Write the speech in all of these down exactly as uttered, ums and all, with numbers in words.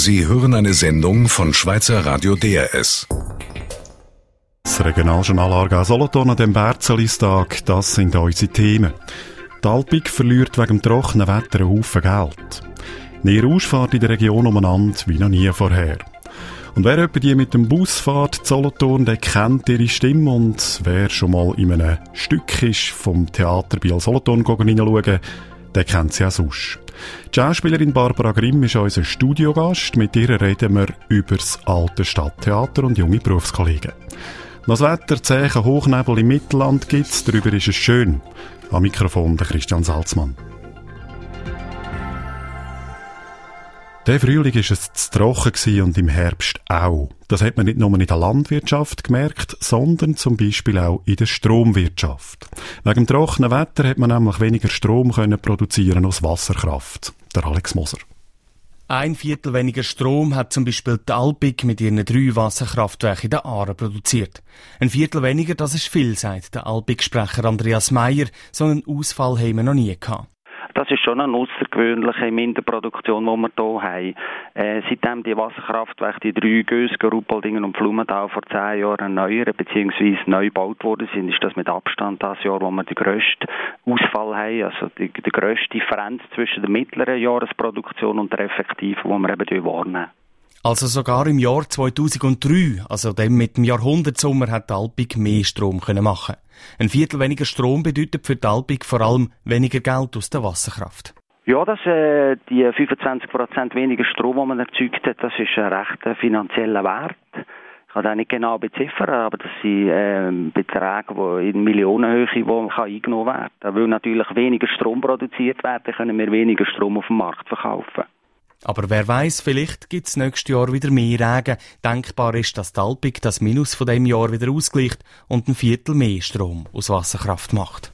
Sie hören eine Sendung von Schweizer Radio D R S. Das Regionaljournal Aargau Solothurn an dem Berzelistag, das sind unsere Themen. Die Alpig verliert wegen dem trockenen Wetter einen Haufen Geld. Neerusch fährt in der Region umeinander wie noch nie vorher. Und wer etwa die mit dem Bus fährt, Solothurn, der kennt ihre Stimme. Und wer schon mal in einem Stück ist vom Theater Biel Solothurn hineinschauen, der kennt sie auch sonst. Die Schauspielerin Barbara Grimm ist unser Studiogast. Mit ihr reden wir über das alte Stadttheater und junge Berufskollegen. Das Wetter, zähen Hochnebel im Mittelland gibt's, darüber ist es schön. Am Mikrofon der Christian Salzmann. Der Frühling war es zu trocken und im Herbst auch. Das hat man nicht nur in der Landwirtschaft gemerkt, sondern zum Beispiel auch in der Stromwirtschaft. Wegen dem trockenen Wetter hat man nämlich weniger Strom können produzieren aus Wasserkraft. Der Alex Moser. Ein Viertel weniger Strom hat zum Beispiel die Alpig mit ihren drei Wasserkraftwerken in der Aare produziert. Ein Viertel weniger, das ist viel, sagt der Alpig-Sprecher Andreas Meyer. So einen Ausfall haben wir noch nie gehabt. Das ist schon eine außergewöhnliche Minderproduktion, die wir hier haben. Äh, seitdem die Wasserkraftwerke, die drei Gösgen, Ruppoldingen und Blumenthal vor zehn Jahren erneuert bzw. neu gebaut worden sind, ist das mit Abstand das Jahr, wo wir den grössten Ausfall haben, also die, die grösste Differenz zwischen der mittleren Jahresproduktion und der effektiven, die wir eben wahrnehmen. Also sogar im Jahr zweitausenddrei, also dem mit dem Jahrhundertsommer, hat die Alpig mehr Strom können machen. Ein Viertel weniger Strom bedeutet für die Alpig vor allem weniger Geld aus der Wasserkraft. Ja, das, äh, die fünfundzwanzig Prozent weniger Strom, den man erzeugt hat, das ist ein recht finanzieller Wert. Ich kann das nicht genau beziffern, aber das sind äh, Beträge die in Millionenhöhe die kann eingenommen werden kann. Weil natürlich weniger Strom produziert wird, können wir weniger Strom auf dem Markt verkaufen. Aber wer weiss, vielleicht gibt es nächstes Jahr wieder mehr Regen. Denkbar ist, dass die Alpig das Minus von diesem Jahr wieder ausgleicht und ein Viertel mehr Strom aus Wasserkraft macht.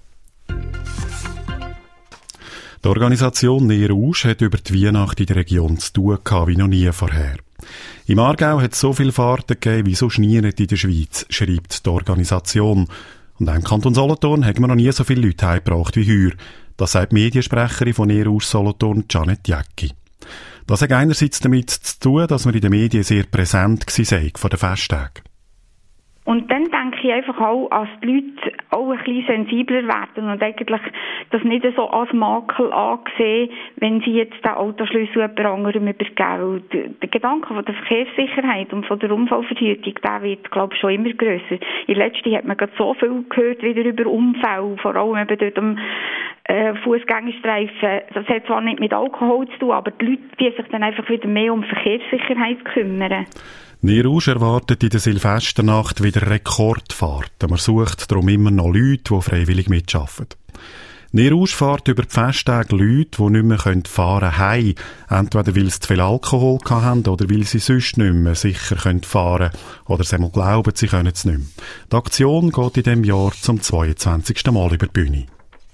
Die Organisation Neerusch hat über die Weihnacht in der Region zu tun gehabt wie noch nie vorher. Im Aargau hat es so viele Fahrten gegeben wie sonst nie nicht in der Schweiz, schreibt die Organisation. Und im Kanton Solothurn haben wir noch nie so viele Leute heimgebracht wie heuer. Das sagt die Mediensprecherin von Neerusch Solothurn, Janet Jäcki. Das hat einerseits damit zu tun, dass wir in den Medien sehr präsent waren von den Festtagen. Und dann denke ich einfach auch, dass die Leute auch ein bisschen sensibler werden und eigentlich das nicht so als Makel ansehen, wenn sie jetzt den Autoschlüssel jemand anderem übergeben. Der Gedanke von der Verkehrssicherheit und von der Unfallverhütung, der wird, glaube ich, schon immer grösser. In letzter Zeit hat man gerade so viel gehört wieder über Unfälle, vor allem eben dort am äh, Fußgängerstreifen. Das hat zwar nicht mit Alkohol zu tun, aber die Leute, die sich dann einfach wieder mehr um Verkehrssicherheit kümmern. Neerusch erwartet in der Silvesternacht wieder Rekordfahrten. Man sucht darum immer noch Leute, die freiwillig mitarbeiten. Neerusch fährt über die Festtage Leute, die nicht mehr fahren können, heim. Entweder weil sie zu viel Alkohol hatten oder weil sie sonst nicht mehr sicher fahren können. Oder sie mal glauben, sie können es nicht mehr. Die Aktion geht in diesem Jahr zum zweiundzwanzigsten Mal über die Bühne.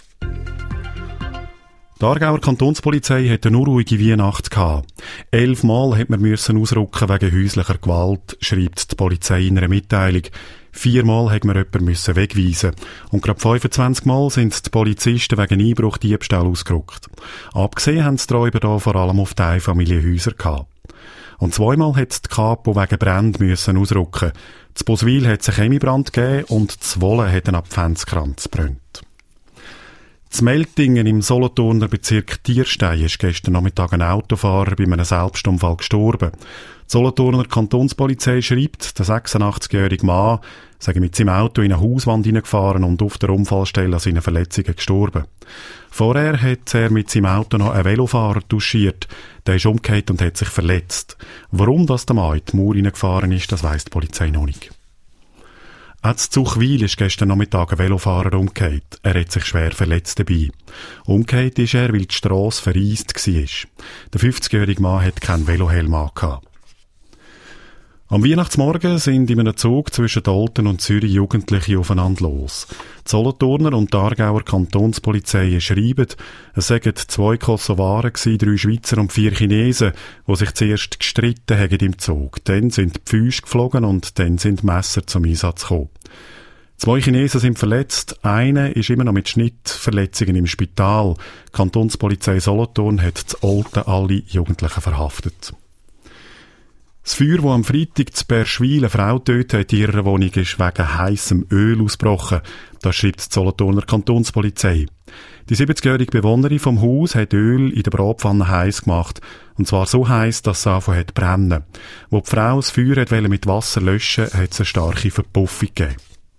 Die Aargauer Kantonspolizei hatte eine unruhige Weihnacht gehabt. Elfmal hat man müssen ausrücken wegen häuslicher Gewalt, schreibt die Polizei in einer Mitteilung. Viermal hat man jemanden müssen wegweisen. Und gerade fünfundzwanzig Mal sind die Polizisten wegen Einbruch Diebstahl ausgerückt. Abgesehen haben die Räuber da vor allem auf die Einfamilienhäuser gehabt. Und zweimal hat die Kapo wegen Brand müssen ausrücken. Zu Boswil hat es einen Chemiebrand gegeben und zu Wohlen hat ein Adventskranz gebrannt. Z Meltingen im Solothurner Bezirk Tierstein ist gestern Nachmittag ein Autofahrer bei einem Selbstunfall gestorben. Die Solothurner Kantonspolizei schreibt, der sechsundachtzig-jährige Mann sei mit seinem Auto in eine Hauswand hineingefahren und auf der Unfallstelle an seinen Verletzungen gestorben. Vorher hat er mit seinem Auto noch einen Velofahrer touchiert. Der ist umgekehrt und hat sich verletzt. Warum das der Mann in die Mauer hineingefahren ist, das weiss die Polizei noch nicht. Auch zu Zuchwil ist gestern Nachmittag ein Velofahrer umgekehrt. Er hat sich schwer verletzt dabei. Umgekehrt ist er, weil die Strasse vereist war. Der fünfzigjährige Mann hat keinen Velohelm angehabt. Am Weihnachtsmorgen sind in einem Zug zwischen Olten und Zürich Jugendliche aufeinander los. Die Solothurner und die Aargauer Kantonspolizei schreiben, es seien zwei Kosovaren gewesen, drei Schweizer und vier Chinesen, die sich zuerst gestritten haben im Zug. Dann sind die Pfühle geflogen und dann sind Messer zum Einsatz gekommen. Zwei Chinesen sind verletzt, einer ist immer noch mit Schnittverletzungen im Spital. Die Kantonspolizei Solothurn hat zu Olten alle Jugendlichen verhaftet. Das Feuer, das am Freitag zu Berschwil eine Frau tötet hat, in ihrer Wohnung ist wegen heissem Öl ausgebrochen. Das schreibt die Solothurner Kantonspolizei. Die siebzigjährige Bewohnerin vom Haus hat Öl in der Bratpfanne heiß gemacht. Und zwar so heiß, dass es angefangen hat zu brennen. Wo die Frau das Feuer wollte mit Wasser löschen, hat es eine starke Verpuffung gegeben.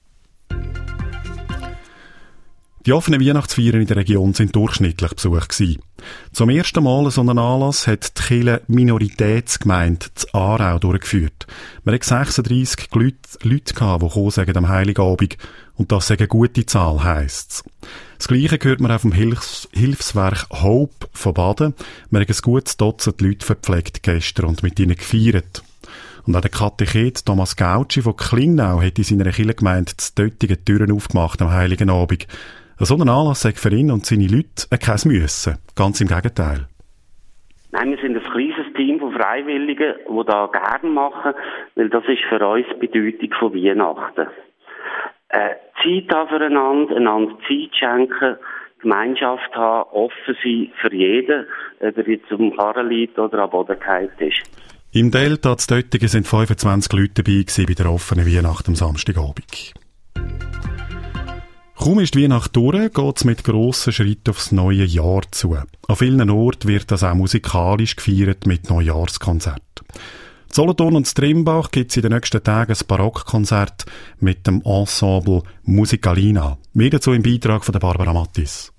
Die offenen Weihnachtsfeiern in der Region sind durchschnittlich besucht gewesen. Zum ersten Mal so einen Anlass hat die Kirche Minoritätsgemeinde zu Aarau durchgeführt. Man hat sechsunddreissig Leute, Leute gehabt, die gekommen sind am Heiligabend. Und das sei eine gute Zahl, heisst's. Das Gleiche hört man auch vom Hilfs- Hilfswerk Hope von Baden. Man hat ein gutes Dutzend Leute verpflegt gestern und mit ihnen gefeiert. Und auch der Katechet Thomas Gautschi von Klingnau hat in seiner Kirchengemeinde die Döttigen Türen aufgemacht am Heiligen Abend. So ein Anlass sagt für ihn und seine Leute kein Müssen. Ganz im Gegenteil. Nein, wir sind ein kleines Team von Freiwilligen, die das gerne machen, weil das ist für uns die Bedeutung von Weihnachten. Äh, Zeit haben füreinander, einander Zeit schenken, Gemeinschaft haben, offen sein für jeden, ob er jetzt am Karren liegt oder am Boden gefallen ist. Im Delta zu Döttigen sind fünfundzwanzig Leute dabei gewesen bei der offenen Weihnacht am Samstagabend. Kaum ist die Weihnacht durch, geht es mit grossen Schritten aufs neue Jahr zu. An vielen Orten wird das auch musikalisch gefeiert mit Neujahrskonzerten. In Solothurn und in Trimbach gibt es in den nächsten Tagen ein Barockkonzert mit dem Ensemble Musikalina. Mehr dazu im Beitrag von der Barbara Mattis.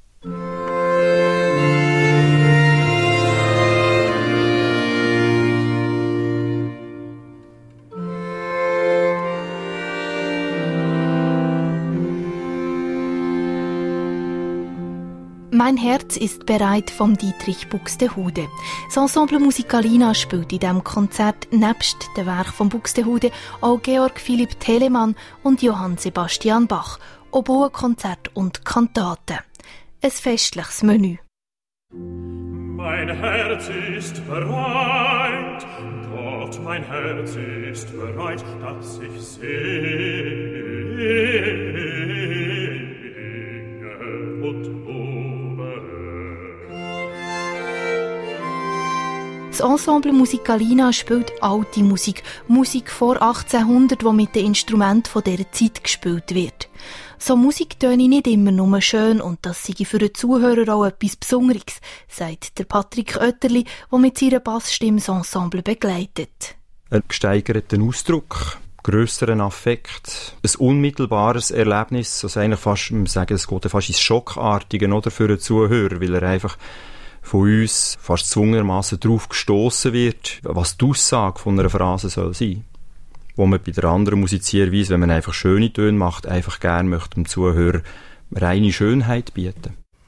Mein Herz ist bereit vom Dietrich Buxtehude. Das Ensemble Musikalina spielt in diesem Konzert nebst dem Werk von Buxtehude auch Georg Philipp Telemann und Johann Sebastian Bach, Oboe-Konzert und Kantaten. Ein festliches Menü. Mein Herz ist bereit, Gott, mein Herz ist bereit, dass ich singe und Das Ensemble Musikalina spielt alte Musik, Musik vor achtzehnhundert, die mit den Instrumenten dieser Zeit gespielt wird. So Musik töne nicht immer nur schön und das sei für den Zuhörer auch etwas Besonderes, sagt der Patrick Oetterli, der mit seiner Bassstimme das Ensemble begleitet. Ein gesteigerten Ausdruck, grösseren Affekt, ein unmittelbares Erlebnis, also eigentlich fast, man sagen, es geht fast ins Schockartige, oder, für den Zuhörer, weil er einfach von uns fast zwungenermassen darauf gestossen wird, was die Aussage von einer Phrase soll sein. Wo man bei der anderen Musizierweise, wenn man einfach schöne Töne macht, einfach gerne möchte dem Zuhörer reine Schönheit bieten.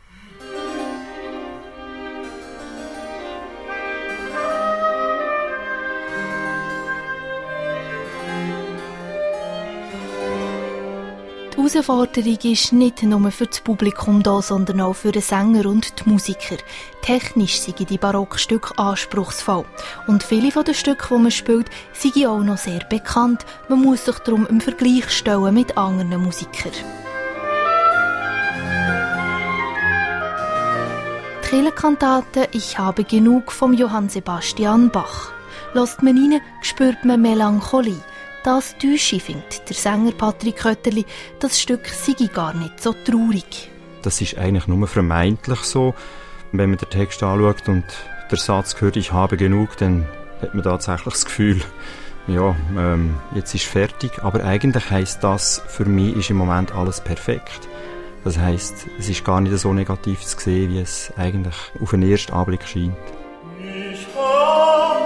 Die Herausforderung ist nicht nur für das Publikum da, sondern auch für den Sänger und die Musiker. Technisch sind die Barockstücke anspruchsvoll. Und viele von den Stücken, die man spielt, sind auch noch sehr bekannt. Man muss sich darum im Vergleich stellen mit anderen Musikern. Die Kirchenkantate «Ich habe genug» von Johann Sebastian Bach. Hört man rein, spürt man Melancholie. Das Täusche findet der Sänger Patrick Oetterli, das Stück sei gar nicht so traurig. Das ist eigentlich nur vermeintlich so. Wenn man den Text anschaut und der Satz hört, ich habe genug, dann hat man tatsächlich das Gefühl, ja, ähm, jetzt ist fertig. Aber eigentlich heisst das, für mich ist im Moment alles perfekt. Das heisst, es ist gar nicht so negativ zu sehen, wie es eigentlich auf den ersten Anblick scheint. Ich habe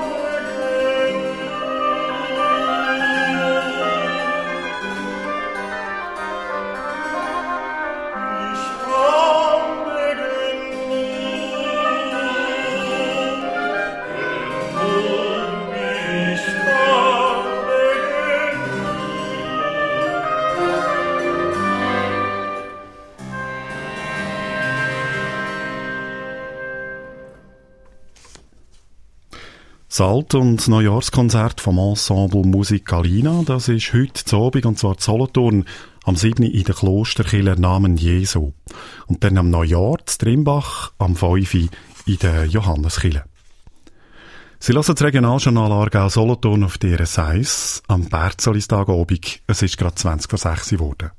Das Alt- und Neujahrskonzert vom Ensemble Musikalina, das ist heute zu Abend, und zwar in Solothurn, am siebten in der Klosterkirche Namen Jesu. Und dann am Neujahr in Trimbach, am fünften in der Johanneskirche. Sie hören das Regionaljournal Aargau-Solothurn auf D R S eins am Berzolis-Tagabend. Es ist gerade zwanzig vor sechs geworden.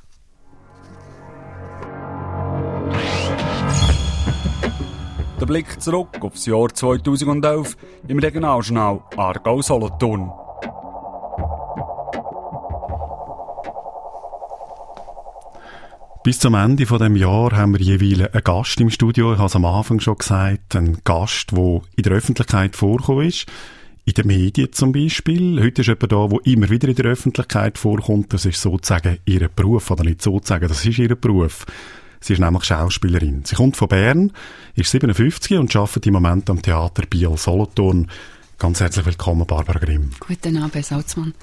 Der Blick zurück auf das Jahr zweitausendelf im Regionaljournal Aargau-Solothurn. Bis zum Ende von dem Jahr haben wir jeweils einen Gast im Studio. Ich habe es am Anfang schon gesagt, einen Gast, der in der Öffentlichkeit vorgekommen ist. In den Medien zum Beispiel. Heute ist jemand da, der immer wieder in der Öffentlichkeit vorkommt. Das ist sozusagen ihr Beruf, oder nicht sozusagen, das ist ihr Beruf. Sie ist nämlich Schauspielerin. Sie kommt von Bern, ist siebenundfünfzig und arbeitet im Moment am Theater Biel-Solothurn. Ganz herzlich willkommen, Barbara Grimm. Guten Abend, Herr Salzmann.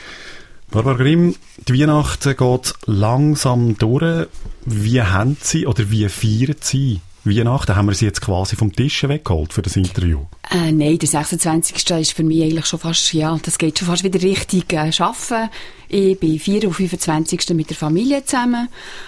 Barbara Grimm, die Weihnachten geht langsam durch. Wie haben Sie oder wie feiern Sie Weihnachten? Haben wir Sie jetzt quasi vom Tisch weggeholt für das Interview? Äh, nein, der sechsundzwanzigste ist für mich eigentlich schon fast, ja, das geht schon fast wieder richtig äh, arbeiten. Ich bin vier und fünfundzwanzigsten mit der Familie zusammen.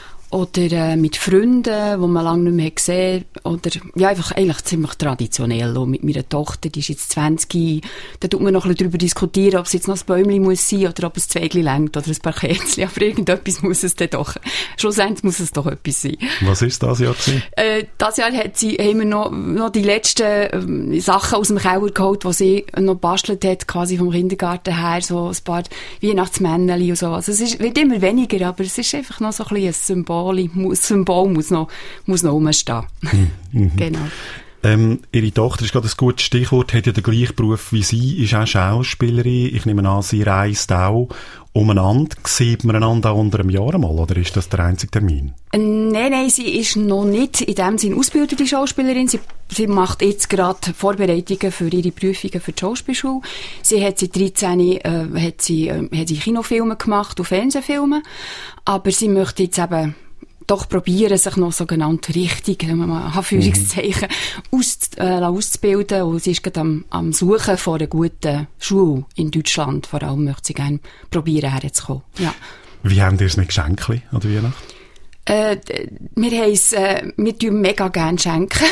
Oder äh, mit Freunden, die man lange nicht mehr gesehen hat. Oder ja, einfach eigentlich ziemlich traditionell. Und mit meiner Tochter, die ist jetzt zwanzig. Da tut man noch ein bisschen darüber diskutieren, ob es jetzt noch ein Bäumchen muss sein oder ob es ein Zweigli reicht oder ein paar Kerzen. Aber irgendetwas muss es dann doch. Schlussendlich muss es doch etwas sein. Was ist das Jahr gewesen? Äh, das Jahr hat sie, haben wir noch, noch die letzten äh, Sachen aus dem Keller geholt, die sie noch bastelt hat, quasi vom Kindergarten her. So ein paar Weihnachtsmännchen und so. Also es ist, wird immer weniger, aber es ist einfach noch so ein bisschen ein Symbol. Das Symbol muss noch, muss noch rumstehen. Mhm. Genau. Ähm, ihre Tochter ist gerade ein gutes Stichwort, hat ja den gleichen Beruf wie Sie, ist auch Schauspielerin. Ich nehme an, sie reist auch umeinander. Sieht man einander auch unter einem Jahr mal, oder ist das der einzige Termin? Nein, nein, sie ist noch nicht in dem Sinne ausgebildete Schauspielerin. Sie, sie macht jetzt gerade Vorbereitungen für ihre Prüfungen für die Schauspielschule. Sie hat seit dreizehn äh, hat sie, äh, hat sie Kinofilme gemacht und Fernsehfilme. Aber sie möchte jetzt eben doch probieren, sich noch sogenannt richtig, wenn man mal Anführungszeichen, mhm. aus, äh, auszubilden. Und sie ist gerade am, am Suchen von einer guten Schule in Deutschland. Vor allem möchte sie gerne probieren, herzukommen. Ja. Wie haben Sie es mit Geschenken an der Weihnacht? Äh, wir heiss, äh, wir tun mega gerne schenken.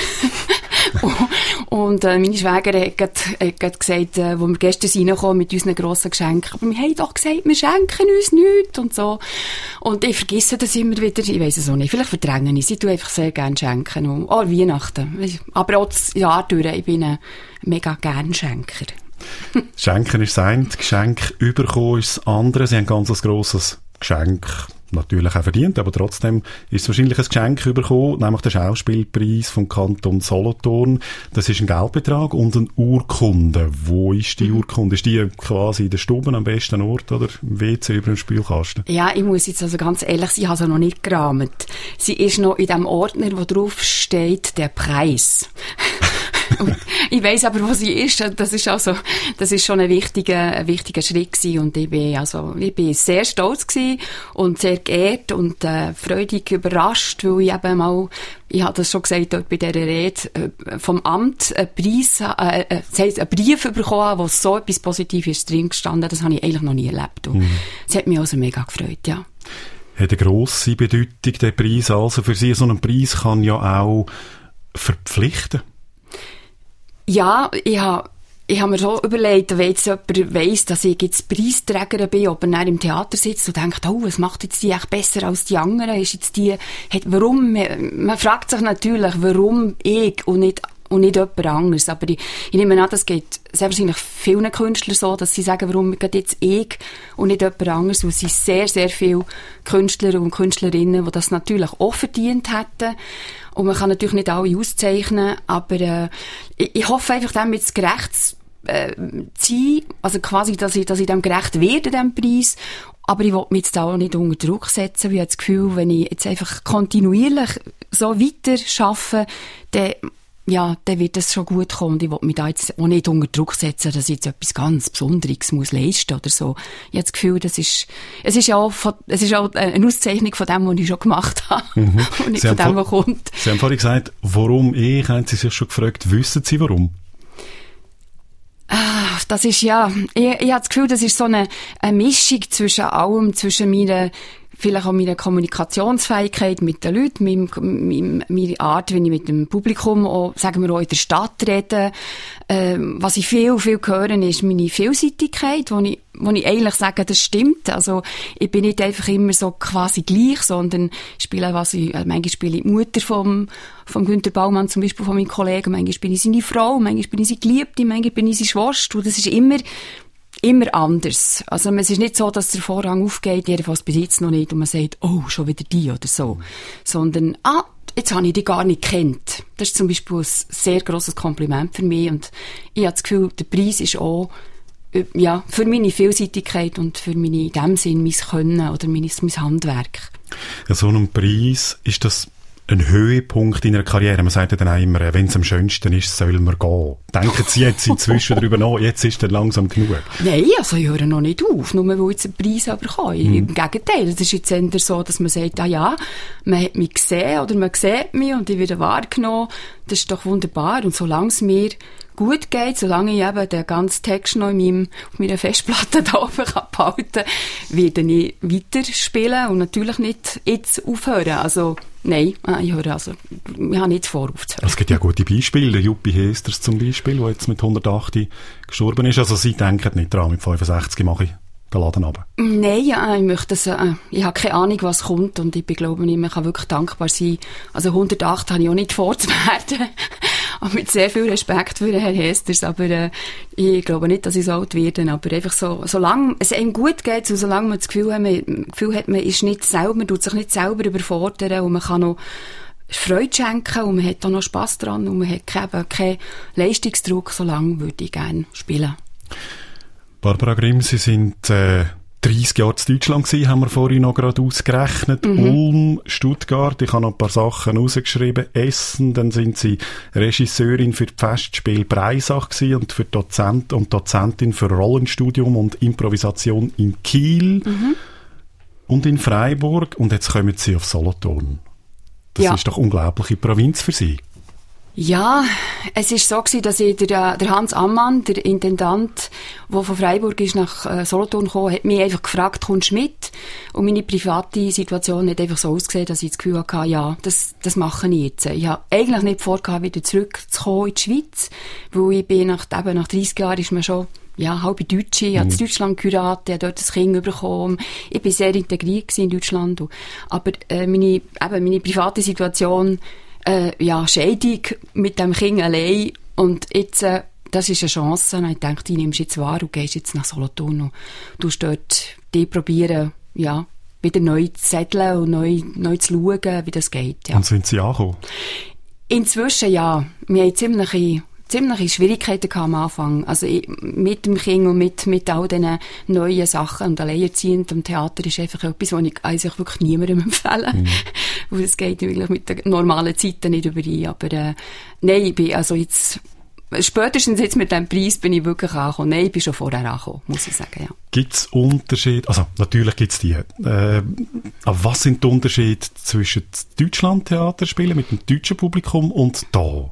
und und äh, meine Schwägerin hat gerade, hat gesagt, äh, wo wir gestern reinkommen mit unseren grossen Geschenken, aber wir haben doch gesagt, wir schenken uns nichts und so. Und ich vergesse das immer wieder, ich weiss es auch nicht, vielleicht verdränge ich es, ich tue einfach sehr gerne schenken. Und, oh, Weihnachten. Aber auch das Jahr durch, ich bin ein mega gerne Schenker. Schenken ist das eine, Geschenk überkommen ist das andere. Sie haben ganz ein grosses Geschenk natürlich auch verdient, aber trotzdem ist es wahrscheinlich ein Geschenk bekommen, nämlich der Schauspielpreis vom Kanton Solothurn. Das ist ein Geldbetrag und eine Urkunde. Wo ist die Urkunde? Ist die quasi in der Stube am besten Ort oder im W C über dem Spülkasten? Ja, ich muss jetzt also ganz ehrlich sein, ich habe sie noch nicht gerahmt. Sie ist noch in dem Ordner, wo drauf steht, der Preis. Und ich weiss aber, wo sie ist. Das ist also, das ist schon ein wichtiger, ein wichtiger Schritt gewesen. Und ich bin, also, ich bin sehr stolz gewesen und sehr geehrt und, äh, freudig überrascht, weil ich eben mal, ich habe das schon gesagt, dort bei dieser Rede, äh, vom Amt einen Preis, äh, äh, das heisst, einen Brief bekommen, wo so etwas Positives drin gestanden. Das habe ich eigentlich noch nie erlebt. Und mhm. das hat mich also mega gefreut, ja. Hat eine grosse Bedeutung, der Preis. Also für Sie, so ein Preis kann ja auch verpflichten. Ja, ich habe ich hab mir so überlegt, wenn jetzt jemand weiss, dass ich jetzt Preisträgerin bin, ob er dann im Theater sitzt und denkt, oh, was macht jetzt die echt besser als die anderen? Ist jetzt die, hat, warum, man fragt sich natürlich, warum ich und nicht, und nicht jemand anderes. Aber ich, ich nehme an, das geht sehr wahrscheinlich vielen Künstlern so, dass sie sagen, warum geht jetzt ich und nicht jemand anderes, weil es sind sehr, sehr viele Künstler und Künstlerinnen, die das natürlich auch verdient hätten. Und man kann natürlich nicht alle auszeichnen, aber äh, ich, ich hoffe einfach, damit gerecht zu äh, sein, also quasi, dass ich, dass ich dem gerecht werde, dem Preis. Aber ich will mich jetzt auch nicht unter Druck setzen, weil ich habe das Gefühl, wenn ich jetzt einfach kontinuierlich so weiter arbeite, dann ja, dann wird das schon gut kommen. Und ich will mich da jetzt auch nicht unter Druck setzen, dass ich jetzt etwas ganz Besonderes muss leisten oder so. Ich habe das Gefühl, das ist, es ist ja auch, von, es ist auch eine Auszeichnung von dem, was ich schon gemacht habe. Mhm. Und nicht Sie von dem, was kommt. Sie haben vorhin gesagt, warum ich? Haben Sie sich schon gefragt, wissen Sie warum? Ah, das ist ja, ich, ich habe das Gefühl, das ist so eine, eine Mischung zwischen allem, zwischen meiner vielleicht auch meine Kommunikationsfähigkeit mit den Leuten, meinem, meinem, meine Art, wenn ich mit dem Publikum auch, sagen wir auch in der Stadt rede. Ähm, was ich viel, viel höre, ist meine Vielseitigkeit, wo ich, wo ich eigentlich sage, das stimmt. Also, ich bin nicht einfach immer so quasi gleich, sondern ich spiele, was ich, äh, manchmal spiele ich die Mutter vom, vom Günter Baumann, zum Beispiel von meinem Kollegen, manchmal bin ich seine Frau, manchmal bin ich seine Geliebte, manchmal bin ich seine Schwester. Und das ist immer, immer anders. Also, es ist nicht so, dass der Vorhang aufgeht, jedenfalls bis jetzt noch nicht, und man sagt, oh, schon wieder die oder so. Sondern, ah, jetzt habe ich die gar nicht gekannt. Das ist zum Beispiel ein sehr grosses Kompliment für mich, und ich habe das Gefühl, der Preis ist auch, ja, für meine Vielseitigkeit und für meine, in dem Sinn, mein Können oder mein, mein Handwerk. Ja, so ein Preis, ist das ein Höhepunkt in einer Karriere? Man sagt ja dann auch immer, wenn es am schönsten ist, soll man gehen. Denken Sie jetzt inzwischen darüber nach, jetzt ist dann langsam genug? Nein, also ich höre noch nicht auf, nur weil ich jetzt einen Preis bekomme. Hm. Im Gegenteil, es ist jetzt eher so, dass man sagt, ah ja, man hat mich gesehen oder man sieht mich und ich werde wahrgenommen. Das ist doch wunderbar, und solange es mir gut geht, solange ich eben den ganzen Text noch in meinem, auf meiner Festplatte da oben behalten kann, werde ich weiterspielen und natürlich nicht jetzt aufhören. Also, nein, ich höre also, ich habe nicht vor, aufzuhören. Es gibt ja gute Beispiele. Der Juppi Hesters zum Beispiel, der jetzt mit hundertacht gestorben ist. Also, Sie denken nicht dran, mit fünfundsechzig mache ich den Laden runter. Nein, ja, ich möchte das, äh, ich habe keine Ahnung, was kommt, und ich bin, glaube ich, man kann wirklich dankbar sein. Also, hundertacht habe ich auch nicht vorzuwerden. Und mit sehr viel Respekt für den Herrn Hesters, aber äh, ich glaube nicht, dass ich so alt werde, aber einfach so, solange es einem gut geht, so, solange man das Gefühl hat, man, Gefühl hat, man ist nicht selber, man tut sich nicht selber überfordern, und man kann noch Freude schenken, und man hat auch noch Spass dran, und man hat keinen, keinen Leistungsdruck, solange würde ich gerne spielen. Barbara Grimm, Sie sind äh, dreissig Jahre in Deutschland gewesen, haben wir vorhin noch gerade ausgerechnet. Mhm. Ulm, Stuttgart, ich habe noch ein paar Sachen rausgeschrieben. Essen, dann sind Sie Regisseurin für die Festspiele Breisach gewesen und für Dozent und Dozentin für Rollenstudium und Improvisation in Kiel mhm. und in Freiburg. Und jetzt kommen Sie auf Solothurn. Das ja. ist doch unglaubliche Provinz für Sie. Ja, es ist so gewesen, dass ich der, der Hans Ammann, der Intendant, der von Freiburg ist nach äh, Solothurn gekommen, hat mich einfach gefragt, kommst du mit? Und meine private Situation hat einfach so ausgesehen, dass ich das Gefühl hatte, ja, das, das mache ich jetzt. Ich habe eigentlich nicht vorgehabt, wieder zurückzukommen in die Schweiz, weil ich bin nach, eben nach dreissig Jahren ist man schon ja, halbe Deutsche, ich mhm. habe in Deutschland geheiratet, ich habe dort ein Kind bekommen, ich war sehr integriert in Deutschland. Aber äh, meine, eben meine private Situation, Äh, ja, Scheidung mit dem Kind allein, und jetzt, äh, das ist eine Chance, und ich dachte, die nimmst du jetzt wahr und gehst jetzt nach Solothurn und tust dort die probieren, ja, wieder neu zu sätteln und neu, neu zu schauen, wie das geht. Ja. Und sind Sie angekommen? Inzwischen, ja. Wir haben ziemliche, ziemliche Schwierigkeiten am Anfang. Also ich, mit dem Kind und mit, mit all diesen neuen Sachen und alleinerziehend am Theater ist einfach etwas, was ich eigentlich wirklich niemandem empfehle. Mhm. Weil es geht wirklich mit den normalen Zeiten nicht überein. Aber äh, nein, ich bin also jetzt, spätestens jetzt mit diesem Preis bin ich wirklich angekommen. Nein, ich bin schon vorher angekommen, muss ich sagen, ja. Gibt es Unterschiede? Also natürlich gibt es die. Äh, aber was sind die Unterschiede zwischen Deutschland-Theaterspielen mit dem deutschen Publikum und da?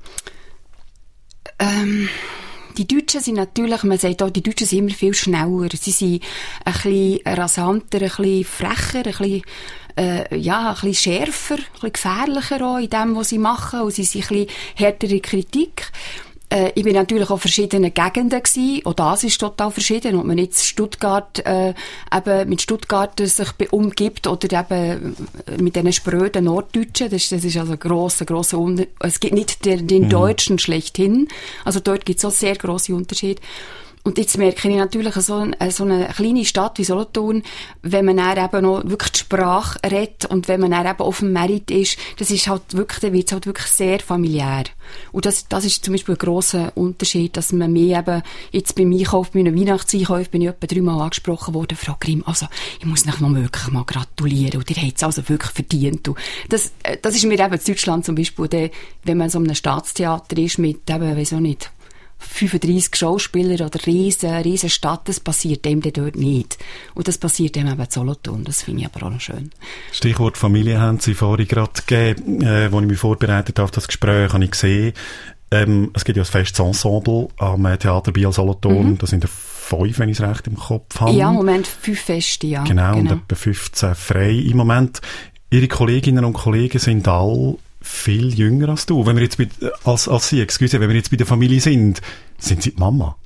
Ähm... Die Deutschen sind natürlich, man sagt auch, die Deutschen sind immer viel schneller. Sie sind ein bisschen rasanter, ein bisschen frecher, ein bisschen, äh, ja, ein bisschen schärfer, ein bisschen gefährlicher auch in dem, was sie machen. Und sie sind ein bisschen härtere Kritik. Äh, ich bin natürlich auch in verschiedenen Gegenden gewesen. Auch das ist total verschieden. Ob man jetzt Stuttgart, äh, eben mit Stuttgarter sich umgibt oder eben mit diesen spröden Norddeutschen. Das, das ist also ein grosser, grosser Unterschied. Es gibt nicht den, den mhm. Deutschen schlechthin. Also dort gibt es auch sehr grosse Unterschiede. Und jetzt merke ich natürlich, so, eine, so eine kleine Stadt wie Solothurn, wenn man dann eben noch wirklich die Sprache redet und wenn man dann eben auf dem Merit ist, das ist halt wirklich, dann wird es halt wirklich sehr familiär. Und das, das ist zum Beispiel ein grosser Unterschied, dass man mehr eben, jetzt beim Einkauf, bei einem Weihnachtseinkauf, bin ich etwa dreimal angesprochen worden, Frau Grimm, also, ich muss euch noch wirklich mal gratulieren, und ihr habt es also wirklich verdient. Und das, das ist mir eben in Deutschland zum Beispiel, der, wenn man so einem Staatstheater ist, mit eben, weiss auch nicht, fünfunddreissig Schauspieler oder riesen, riesen Stadt, das passiert dem dort nicht. Und das passiert dem eben in Solothurn. Das finde ich aber auch noch schön. Stichwort Familie haben Sie vorhin gerade gegeben. Äh, als ich mich vorbereitet habe auf das Gespräch, habe ich gesehen, ähm, es gibt ja ein festes Ensemble am Theater Biel Solothurn. Mhm. Da sind fünf, wenn ich es recht im Kopf habe. Ja, im Moment fünf Feste, ja. Genau, genau. und etwa fünfzehn frei im Moment. Ihre Kolleginnen und Kollegen sind alle viel jünger als du. Wenn wir jetzt bei, als, als Sie, excuse, wenn wir jetzt bei der Familie sind, sind Sie die Mama?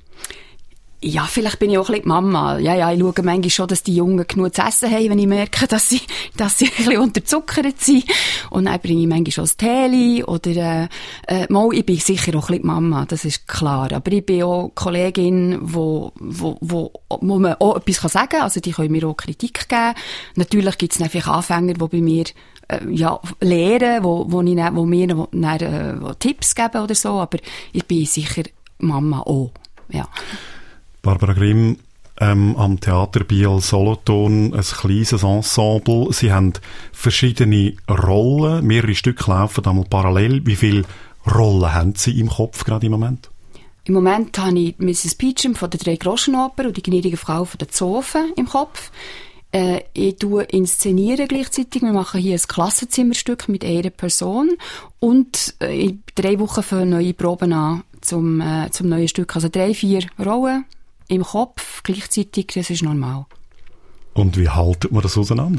Ja, vielleicht bin ich auch ein bisschen die Mama. Ja, ja, ich schaue manchmal schon, dass die Jungen genug zu essen haben, wenn ich merke, dass sie, dass sie ein bisschen unterzuckert sind. Und dann bringe ich manchmal schon das Teli oder, äh, äh, mal, ich bin sicher auch ein bisschen die Mama, das ist klar. Aber ich bin auch Kollegin, wo, wo, wo, wo man auch etwas sagen kann. Also, die können mir auch Kritik geben. Natürlich gibt es dann vielleicht Anfänger, die bei mir, äh, ja, lehren, wo, wo ich dann, wo mir wo, dann, äh, wo Tipps geben oder so. Aber ich bin sicher Mama auch, ja. Barbara Grimm, ähm, am Theater Biel Solothurn, ein kleines Ensemble. Sie haben verschiedene Rollen, mehrere Stücke laufen einmal parallel. Wie viele Rollen haben Sie im Kopf gerade im Moment? Im Moment habe ich Misses Peachum von der Drei-Groschen-Oper und die gnädige Frau von der Zofen im Kopf. Äh, ich tue inszenieren gleichzeitig. Wir machen hier ein Klassenzimmerstück mit einer Person und äh, in drei Wochen für neue Proben an zum, äh, zum neuen Stück. Also drei, vier Rollen im Kopf gleichzeitig, das ist normal. Und wie haltet man das auseinander?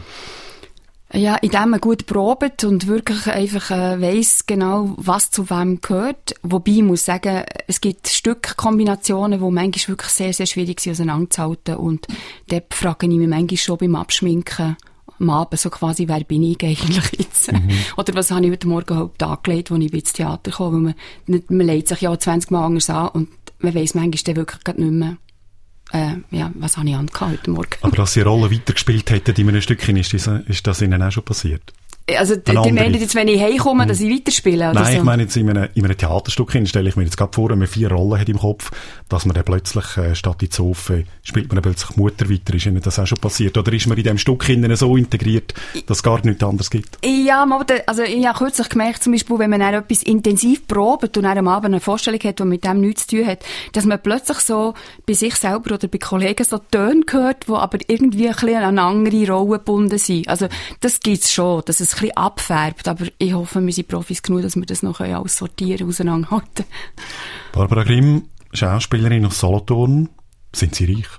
Ja, indem man gut probt und wirklich einfach äh, weiss genau, was zu wem gehört. Wobei ich muss sagen, es gibt Stückkombinationen, die manchmal wirklich sehr, sehr schwierig sind auseinanderzuhalten. Und dort frage ich mich manchmal schon beim Abschminken am Abend so quasi, wer bin ich eigentlich jetzt? Mhm. Oder was habe ich heute Morgen halt angelegt, als ich ins Theater kam. Weil man, nicht, man legt sich ja zwanzig Mal anders an und man weiss manchmal dann wirklich gar nicht mehr, Äh, ja, was habe ich angehabt heute Morgen? Aber dass Sie Rollen weitergespielt hätten in einem Stückchen, ist das, ist das Ihnen auch schon passiert? Also, die, die meinen jetzt, wenn ich heimkomme, dass ich weiterspiele, oder? Nein, so? Ich meine jetzt in einem, in einem Theaterstück stelle ich mir jetzt gerade vor, wenn man vier Rollen hat im Kopf, dass man dann plötzlich, äh, statt in Zofe, spielt man dann plötzlich Mutter weiter. Ist Ihnen das auch schon passiert? Oder ist man in diesem Stück so integriert, dass es gar nichts anderes gibt? Ja, also ich habe kürzlich gemerkt, zum Beispiel, wenn man dann etwas intensiv probt und dann am Abend eine Vorstellung hat, die mit dem nichts zu tun hat, dass man plötzlich so bei sich selber oder bei Kollegen so Töne hört, die aber irgendwie ein bisschen an eine andere Rolle gebunden sind. Also das gibt's schon, dass es ein bisschen abfärbt, aber ich hoffe, wir sind Profis genug, dass wir das noch aussortieren, auseinanderhalten. Barbara Grimm, Schauspielerin aus Solothurn. Sind Sie reich?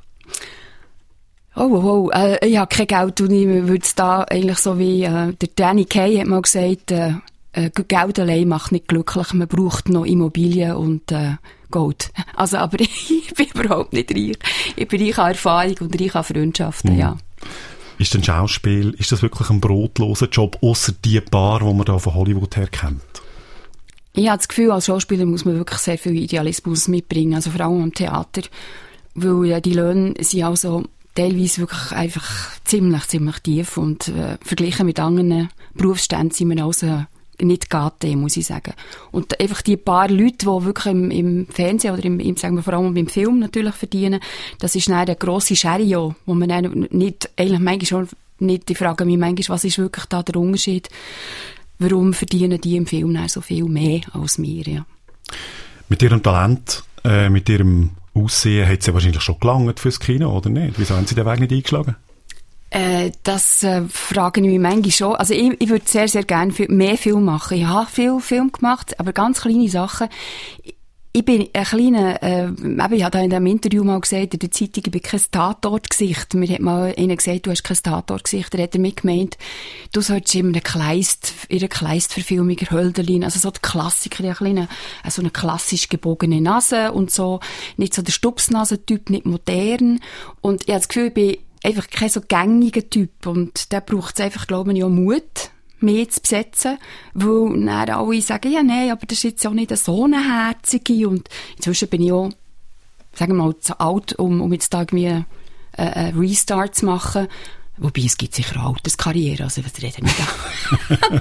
Oh, oh, oh. Äh, ich habe kein Geld und ich würde es da eigentlich so wie äh, der Danny Kaye hat mal gesagt, äh, äh, Geld allein macht nicht glücklich, man braucht noch Immobilien und äh, Gold. Also, aber ich bin überhaupt nicht reich. Ich bin reich an Erfahrung und reich an Freundschaften, mhm. ja. Ist denn Schauspiel, ist das wirklich ein brotloser Job, ausser die paar, die man da von Hollywood her kennt? Ich habe das Gefühl, als Schauspieler muss man wirklich sehr viel Idealismus mitbringen, also vor allem am Theater, weil ja, die Löhne sind also teilweise wirklich einfach ziemlich, ziemlich tief und äh, verglichen mit anderen Berufsständen sind wir also nicht Gate, muss ich sagen. Und einfach die paar Leute, die wirklich im, im Fernsehen oder im, im, sagen wir vor allem im Film natürlich verdienen, das ist dann eine grosse Chariot, wo man dann nicht, eigentlich manchmal schon nicht, ich frage mich manchmal, was ist wirklich da der Unterschied? Warum verdienen die im Film dann so viel mehr als wir, ja. Mit ihrem Talent, äh, mit ihrem Aussehen hat es ja wahrscheinlich schon gelangt fürs Kino, oder nicht? Wieso haben Sie den Weg nicht eingeschlagen? Äh, das äh, frage ich mich manchmal schon. Also ich, ich würde sehr, sehr gerne viel, mehr Film machen. Ich habe viel Film gemacht, aber ganz kleine Sachen. Ich, ich bin ein kleiner, äh, eben, ich habe in einem Interview mal gesagt, in der Zeitung, ich bin kein Tatortgesicht. Mir hat mal einer gesagt, du hast kein Tatortgesicht. Da hat er mir gemeint, du solltest immer eine Kleist, in einer Kleistverfilmung, Hölderlin, also so die Klassiker, die kleine, also eine klassisch gebogene Nase und so, nicht so der Stupsnasentyp, nicht modern. Und ich habe das Gefühl, ich bin einfach kein so gängiger Typ. Und da braucht es einfach, glaube ich, auch Mut, mehr zu besetzen, weil dann alle sagen, ja, nein, aber das ist jetzt auch nicht so eine Herzige. Und inzwischen bin ich auch, sagen wir mal, zu alt, um, um jetzt da irgendwie äh, einen Restart zu machen. Wobei, es gibt sicher auch Alterskarriere, also was reden wir da?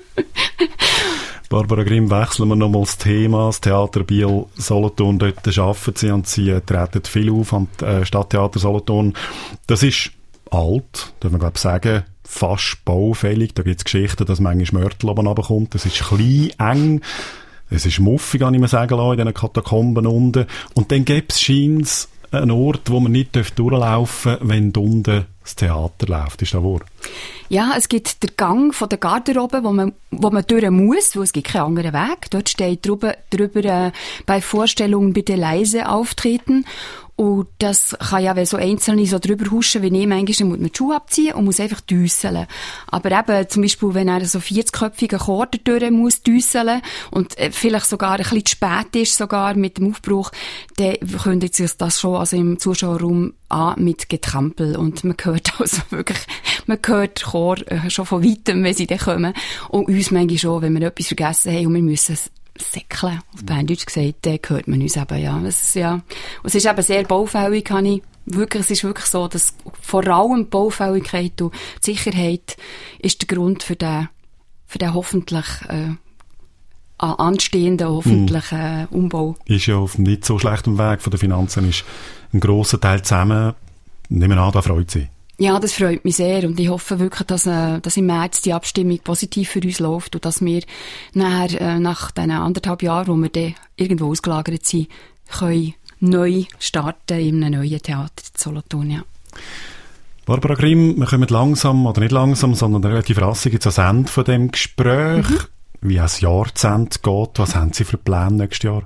Barbara Grimm, wechseln wir nochmal das Thema. Das Theater Biel Solothurn, dort arbeiten Sie und Sie äh, treten viel auf am äh, Stadttheater Solothurn. Das ist alt, darf man glaube ich sagen, fast baufällig. Da gibt es Geschichten, dass manchmal Mörtel oben runterkommt. Es ist klein, eng, es ist muffig, kann ich mir sagen lassen, in diesen Katakomben unten. Und dann gibt es scheint einen Ort, wo man nicht durchlaufen darf, wenn unten das Theater läuft. Ist das wahr? Ja, es gibt den Gang von der Garderobe, wo man, wo man durch muss, weil es gibt keinen anderen Weg. Dort steht drüber, drüber äh, bei Vorstellungen bitte leise auftreten. Und das kann ja, wenn so Einzelne so drüber huschen wie ich, manchmal muss man die Schuhe abziehen und muss einfach düsseln. Aber eben, zum Beispiel, wenn er so vierzigköpfigen Chor durch muss düsseln und vielleicht sogar ein bisschen zu spät ist, sogar mit dem Aufbruch, dann kündigt sich das schon also im Zuschauerraum an mit Getrampel. Und man hört also wirklich, man hört den Chor schon von weitem, wenn sie dann kommen. Und uns manchmal schon, wenn wir etwas vergessen haben und wir müssen säckeln, auf Berndeutsch gesagt, dann hört man uns eben, ja. Es ist, ja. Und es ist eben sehr baufällig, kann ich wirklich, es ist wirklich so, dass vor allem die Baufälligkeit und die Sicherheit ist der Grund für den, für den hoffentlich, äh, anstehenden, hoffentlich, äh, Umbau. Ist ja auf nicht so schlechtem Weg von den Finanzen, ist ein grosser Teil zusammen. Nehmen wir an, da freut sie. Ja, das freut mich sehr und ich hoffe wirklich, dass, äh, dass im März die Abstimmung positiv für uns läuft und dass wir nachher, äh, nach den anderthalb Jahren, wo wir dann irgendwo ausgelagert sind, können neu starten in einem neuen Theater in Solothurn, ja. Barbara Grimm, wir kommen langsam, oder nicht langsam, sondern relativ rassig jetzt ans Ende von dem Gespräch. Mhm. Wie ein Jahr zu Ende geht, was haben Sie für Pläne nächstes Jahr?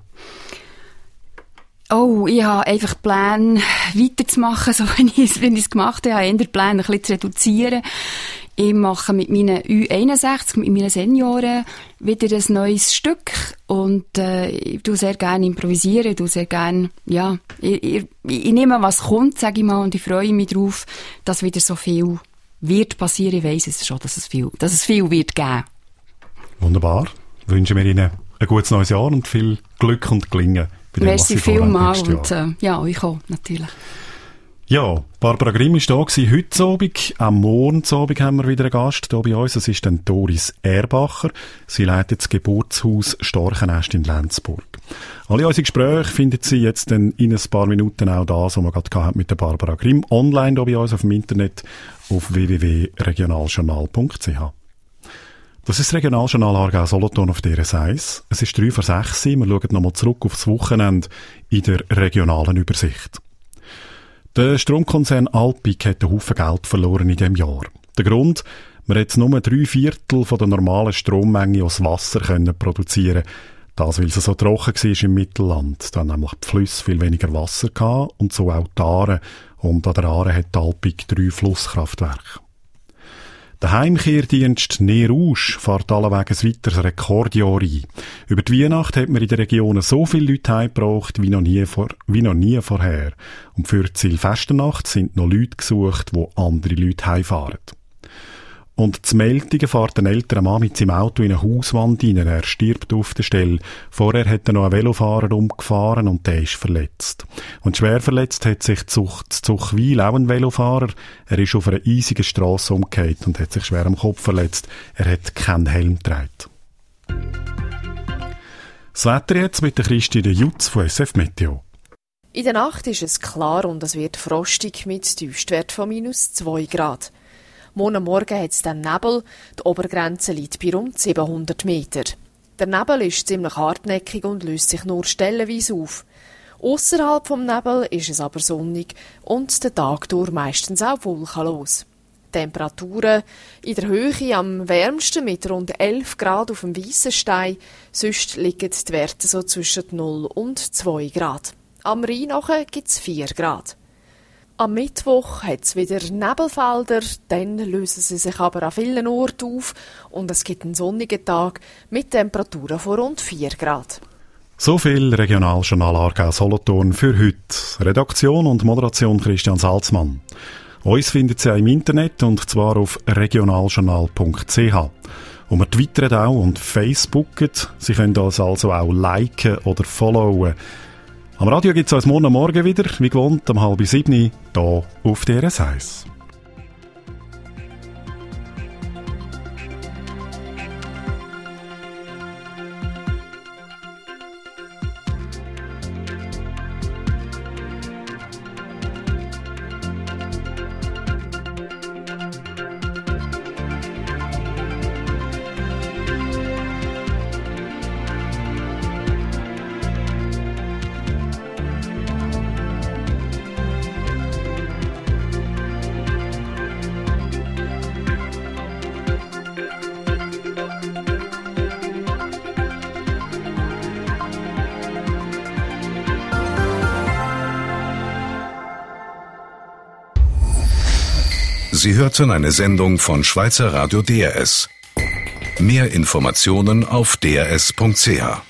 Oh, ich habe einfach Pläne, weiterzumachen, so wie ich es, wie ich es gemacht habe. Ich habe eher Pläne, ein bisschen zu reduzieren. Ich mache mit meinen Ü einundsechzig, mit meinen Senioren, wieder ein neues Stück. Und äh, ich tue sehr gerne improvisieren, ich tue sehr gerne, ja, ich, ich, ich nehme, was kommt, sage ich mal, und ich freue mich darauf, dass wieder so viel wird passieren. Ich weiss es schon, dass es viel, dass es viel wird geben. Wunderbar. Wünschen wir Ihnen ein gutes neues Jahr und viel Glück und Gelingen. Merci vielmals und äh, ja, ich auch, natürlich. Ja, Barbara Grimm war da gewesen, heute Abend. Am Morgen Abend haben wir wieder einen Gast hier bei uns. Das ist dann Doris Erbacher. Sie leitet das Geburtshaus Storchenest in Lenzburg. Alle unsere Gespräche finden Sie jetzt dann in ein paar Minuten auch das, was wir gerade hatten mit der Barbara Grimm, online hier bei uns auf dem Internet auf w w w punkt regionaljournal punkt c h. Das ist das Regionaljournal Aargau Solothurn auf D R S eins. Es ist drei vor sechs. Wir schauen nochmal zurück aufs Wochenende in der regionalen Übersicht. Der Stromkonzern Alpiq hat einen Haufen Geld verloren in diesem Jahr. Der Grund? Man hat nur drei Viertel von der normalen Strommenge aus Wasser können produzieren. Das, weil es so trocken war im Mittelland. Da haben nämlich die Flüsse viel weniger Wasser gehabt und so auch die Aare. Und an der Aare hat Alpiq drei Flusskraftwerke. Der Heimkehrdienst Nerouge fährt alleweg ein weiteres Rekordjahr ein. Über die Weihnacht hat man in der Region so viele Leute heimgebracht wie noch nie, vor, wie noch nie vorher. Und für die Silvesternacht sind noch Leute gesucht, wo andere Leute heimfahren. Und zu Meltingen fährt ein älterer Mann mit seinem Auto in eine Hauswand rein. Er stirbt auf der Stelle. Vorher hat er noch einen Velofahrer umgefahren und der ist verletzt. Und schwer verletzt hat sich Zuchwil, auch ein Velofahrer. Er ist auf einer eisigen Strasse umgekehrt und hat sich schwer am Kopf verletzt. Er hat keinen Helm getragen. Das Wetter jetzt mit der Christine Jutz von S F Meteo. In der Nacht ist es klar und es wird frostig mit Tiefstwert von minus zwei Grad. Morgen Morgen hat es dann Nebel, die Obergrenze liegt bei rund siebenhundert Meter. Der Nebel ist ziemlich hartnäckig und löst sich nur stellenweise auf. Ausserhalb vom Nebel ist es aber sonnig und der Tag durch meistens auch wolkenlos. Temperaturen in der Höhe am wärmsten mit rund elf Grad auf dem Weissenstein, sonst liegen die Werte so zwischen null und zwei Grad. Am Rhein gibt es vier Grad. Am Mittwoch hat es wieder Nebelfelder, dann lösen sie sich aber an vielen Orten auf und es gibt einen sonnigen Tag mit Temperaturen von rund vier Grad. So viel Regionaljournal Aargau Solothurn für heute. Redaktion und Moderation Christian Salzmann. Uns findet Sie auch im Internet und zwar auf regionaljournal punkt c h. Und wir twittern auch und facebooken. Sie können uns also auch liken oder followen. Am Radio gibt es uns morgen Morgen wieder, wie gewohnt, um halb sieben, hier auf D R S eins. Sie hörten eine Sendung von Schweizer Radio D R S. Mehr Informationen auf d r s punkt c h.